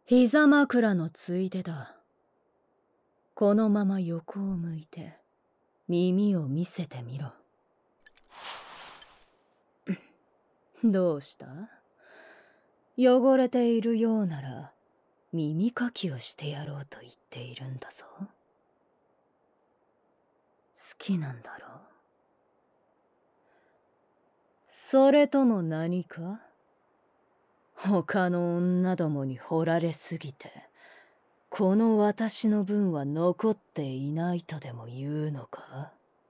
膝枕のついでだ。このまま横を向いて耳を見せてみろ。どうした？汚れているようなら耳かきをしてやろうと言っているんだぞ。好きなんだろう。それとも何か？他の女どもに掘られすぎて、この私の分は残っていないとでも言うのか？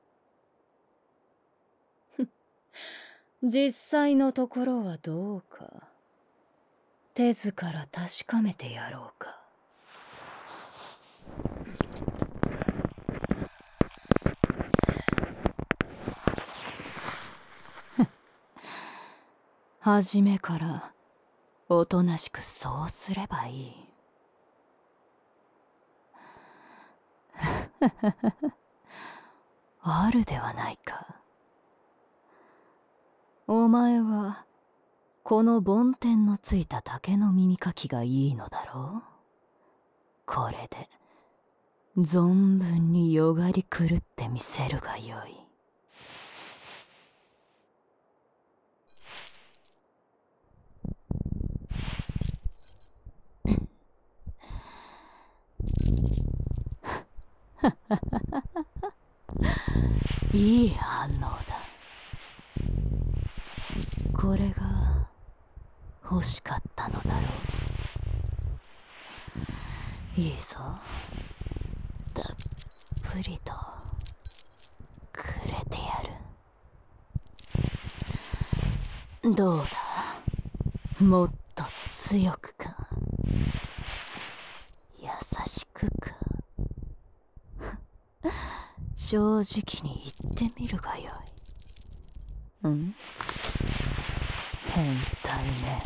実際のところはどうか。手ずから確かめてやろうか。初めからおとなしくそうすればいい。あるではないか。お前はこの梵天のついた竹の耳かきがいいのだろう。これで存分によがり狂ってみせるがよい。いい反応だ。これが欲しかったのだろう。いいぞ。たっぷりとくれてやる。どうだ？もっと強くか、優しくか。正直に言ってみるがよい。変態ね。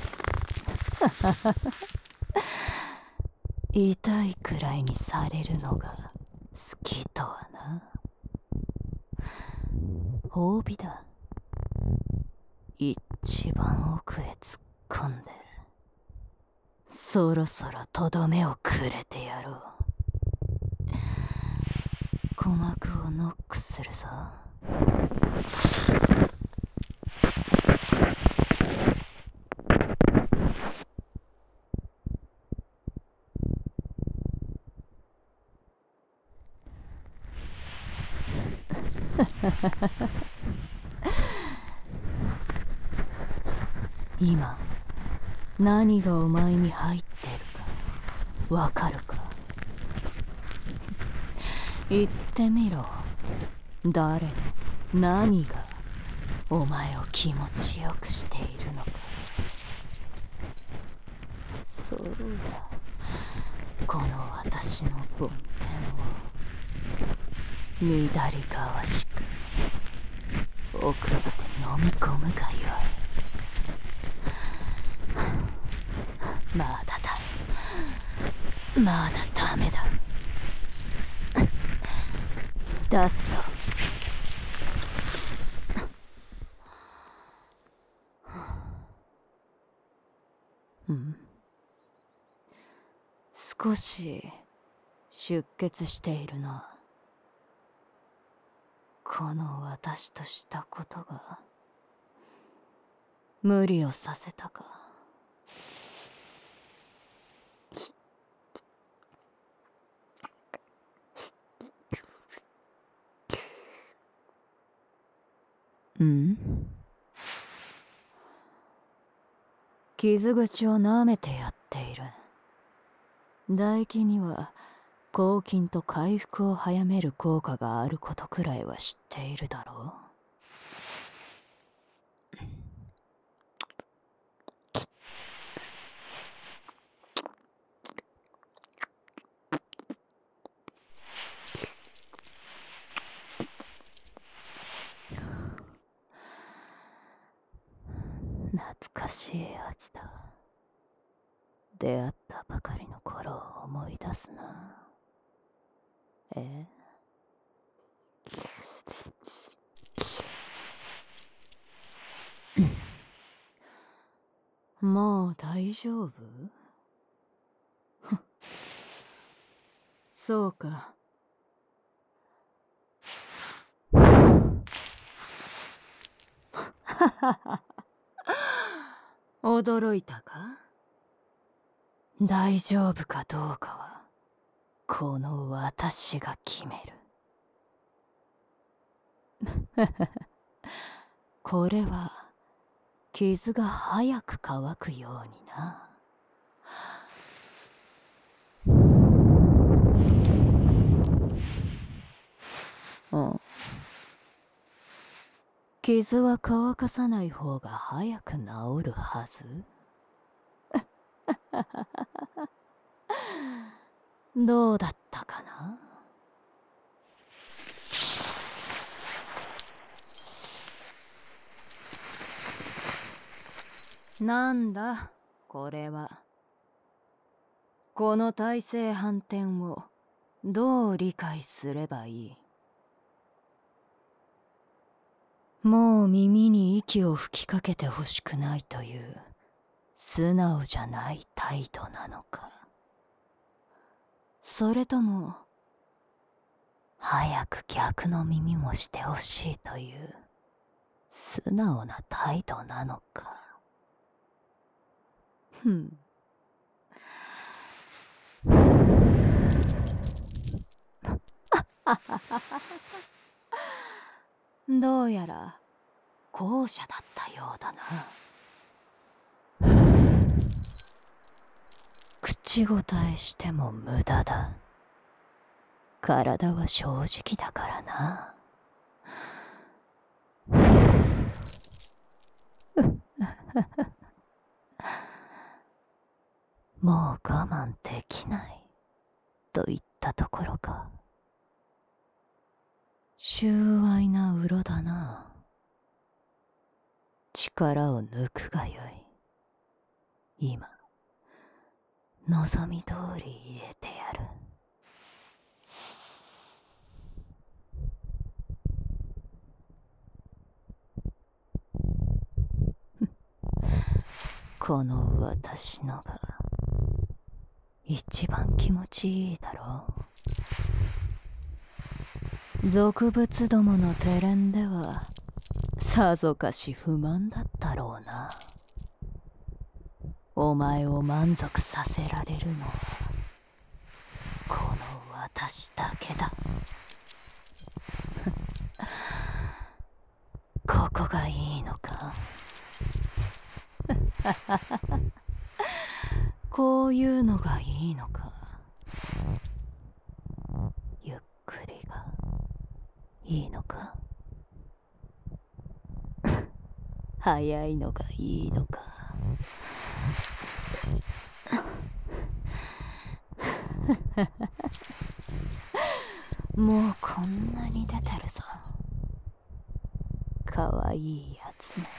痛いくらいにされるのが好きとはな。褒美だ。一番奥へ突っ込んで、そろそろとどめをくれてやろう。鼓膜をノックするぞ。今何がお前に入っているかわかるか？言ってみろ。誰の何がお前を気持ちよくしているのか。そうだ、この私の梵天を乱りがわしく奥まで飲み込むがよい。まだだ、まだダメだ。出すぞ。少し出血しているな。この私としたことが無理をさせたか。傷口を舐めてやっている。唾液には抗菌と回復を早める効果があることくらいは知っているだろう。懐かしい味だ。出会ったばかりの頃を思い出すな。もう大丈夫？ そうか。驚いたか？大丈夫かどうかはこの私が決める。これは傷が早く乾くようにな。うん。傷は乾かさない方が早く治るはず。どうだったかな？なんだこれは。この体勢反転をどう理解すればいい？もう耳に息を吹きかけてほしくないという素直じゃない態度なのか、それとも早く逆の耳もしてほしいという素直な態度なのか。ふん。どうやら後者だったようだな。口答えしても無駄だ。体は正直だからな。もう我慢できないといったところか。収賄なうろだな。力を抜くがよい。今望み通り入れてやる。この私のが一番気持ちいいだろう。俗物どもの手練ではさぞかし不満だったろうな。お前を満足させられるのはこの私だけだ。ここがいいのか？こういうのがいいのか？ゆっくりがいいのか？早いのがいいのか？もうこんなに出てるぞ。かわいいやつね。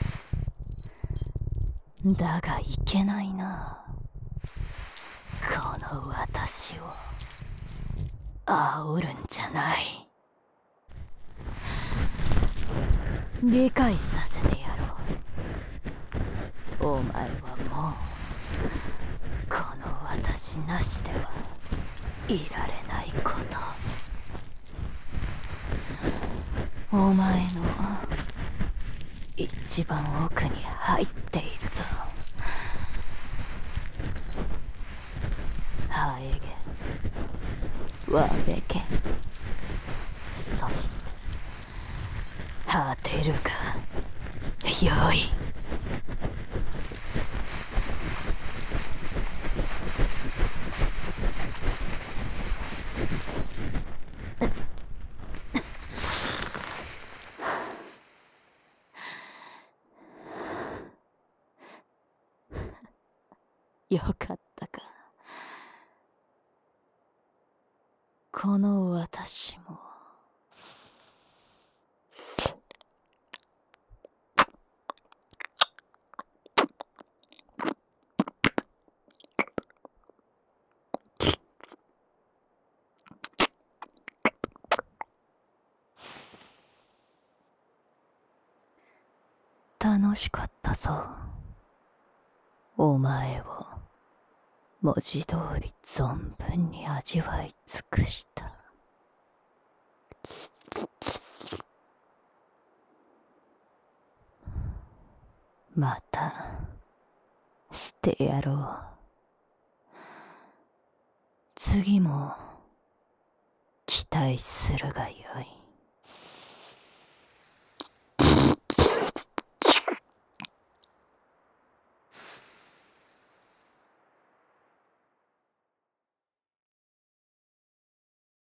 だがいけないな。この私を煽るんじゃない。理解させてやろう。お前はもうこの私なしではいられないこと。お前の一番奥に入っているぞ。ハエゲ、ワベゲ、そして果てるがよい。よかったか。この私も楽しかったぞ。お前を文字通り存分に味わい尽くした。またしてやろう。次も期待するがよい。